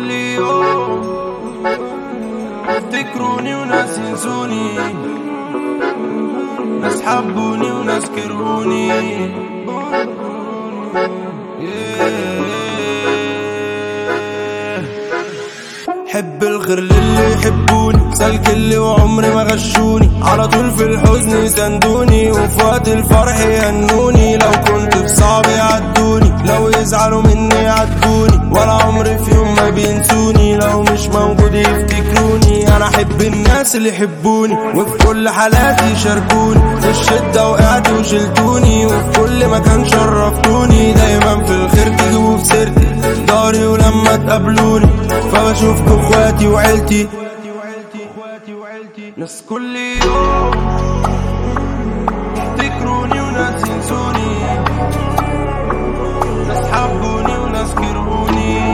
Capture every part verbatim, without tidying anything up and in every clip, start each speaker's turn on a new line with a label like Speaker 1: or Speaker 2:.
Speaker 1: كل يوم افتكروني وناس ينسوني، ناس حبوني وناس كرهوني. حب الخير للي يحبوني، سالك اللي وعمري ما غشوني، على طول في الحزن يساندوني، وفي وقت الفرح يهنوني. لو كنت في صعب يعدوني، لو يزعلوا مني يعاتبوني، ولا عمري في يوم ما بينسوني. لو مش موجود يفتكروني. انا احب الناس اللي يحبوني، وفي كل حالاتي يشاركوني، في الشدة وقعت وشلتوني، وفي كل مكان شرفتوني. دايما في الخير تجيبوا في سيرتي داري، ولما تقابلوني فبشوفكوا اخواتي وعيلتي. ناس كل يوم يفتكروني وناس ينسوني، ناس حبوني وناس كرهوني.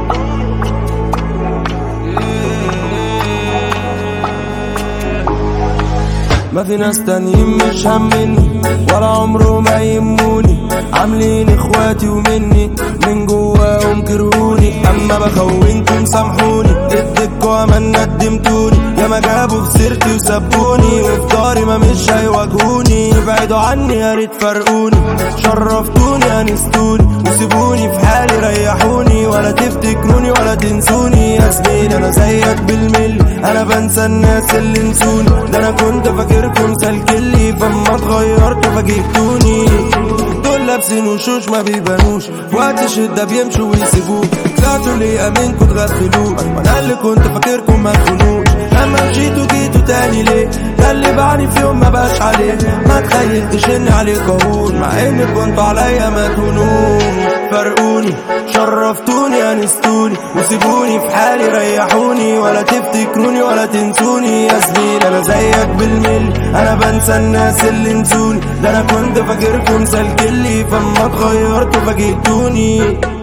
Speaker 1: ما في ناس تانيين مش همني، ولا عمره ما يهموني، عاملين اخواتي ومني من جواهم كرهوني. اما بخونكم سامحوني، ضدكوا امان ندمتوني، ياما جابوا في سيرتي وسبوني، وفي داري ما مش هيواجهوني. ابعدوا عني يا ريت فرقوني، شرفتوني انستوني، وسيبوني في حالي ريحوني، ولا تفتكروني ولا تنسوني. يا زميلي انا زيك بالملي، انا بنسى الناس اللي نسوني، ده انا كنت فاكركم سالكلي، فما اتغيرت فجئتوني. دول لابسين وشوش ما بيبانوش، وقت الشدة بيمشوا ويسيبوك، طلعتوا ليه امنكوا تغفلوك، وانا اللي كنت فاكركم ما تخونوش. لما مشيتوا جيتوا تاني ليه؟ ده اللي باعني في يوم ما بقاش عليه، ما تخيلتش اني عليك اهون، مع ان كنتوا عليا ما تهونون. فرقوني شرفتوني انستوني، وسيبوني في حالي ريحوني، ولا تفتكروني ولا تنسوني. يا زميل انا زيك بالملي، انا بنسى الناس اللي نسوني، ده انا كنت فاكركم سالكلي، فما اتغيرت فاجئتوني.